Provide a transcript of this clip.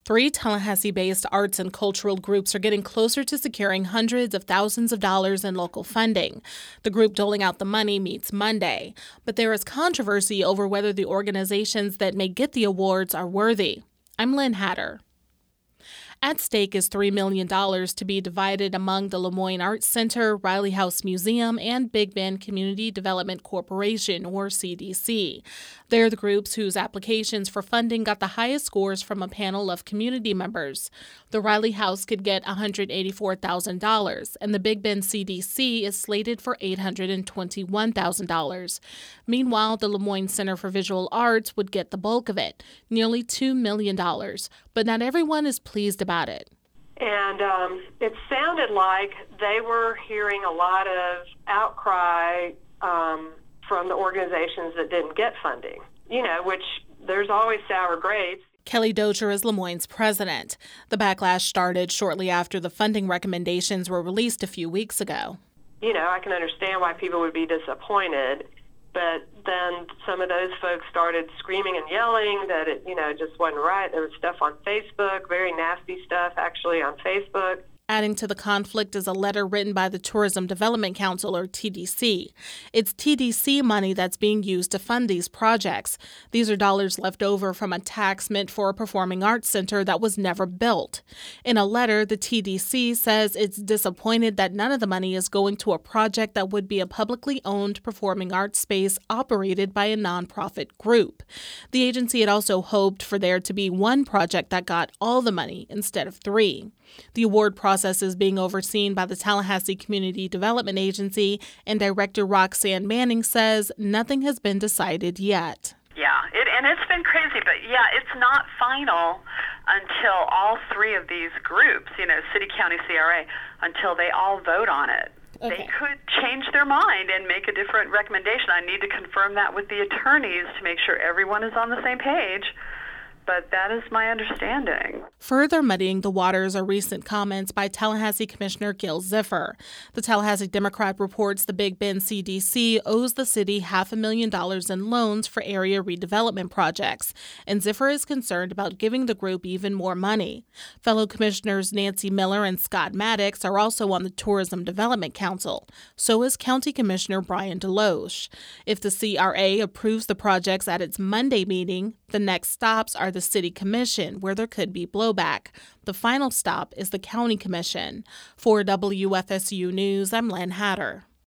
3 Tallahassee-based arts and cultural groups are getting closer to securing hundreds of thousands of dollars in local funding. The group doling out the money meets Monday, but there is controversy over whether the organizations that may get the awards are worthy. I'm Lynn Hatter. At stake is $3 million to be divided among the Lemoyne Arts Center, Riley House Museum, and Big Bend Community Development Corporation, or CDC. They're the groups whose applications for funding got the highest scores from a panel of community members. The Riley House could get $184,000, and the Big Bend CDC is slated for $821,000. Meanwhile, the Lemoyne Center for Visual Arts would get the bulk of it, nearly $2 million. But not everyone is pleased about it. And it sounded like they were hearing a lot of outcry from the organizations that didn't get funding, which there's always sour grapes. Kelly Dozier is Lemoyne's president. The backlash started shortly after the funding recommendations were released a few weeks ago. I can understand why people would be disappointed, but then some of those folks started screaming and yelling that it, just wasn't right. There was stuff on Facebook, very nasty stuff actually on Facebook. Adding to the conflict is a letter written by the Tourism Development Council, or TDC. It's TDC money that's being used to fund these projects. These are dollars left over from a tax meant for a performing arts center that was never built. In a letter, the TDC says it's disappointed that none of the money is going to a project that would be a publicly owned performing arts space operated by a nonprofit group. The agency had also hoped for there to be one project that got all the money instead of 3. The award process is being overseen by the Tallahassee Community Development Agency, and Director Roxanne Manning says nothing has been decided yet. And it's been crazy, but it's not final until all 3 of these groups, city, county, CRA, until they all vote on it. Okay. They could change their mind and make a different recommendation. I need to confirm that with the attorneys to make sure everyone is on the same page. But that is my understanding. Further muddying the waters are recent comments by Tallahassee Commissioner Gil Ziffer. The Tallahassee Democrat reports the Big Bend CDC owes the city $500,000 in loans for area redevelopment projects, and Ziffer is concerned about giving the group even more money. Fellow Commissioners Nancy Miller and Scott Maddox are also on the Tourism Development Council. So is County Commissioner Brian Deloche. If the CRA approves the projects at its Monday meeting, the next stops are the City Commission, where there could be blowback. The final stop is the County Commission. For WFSU News, I'm Lynn Hatter.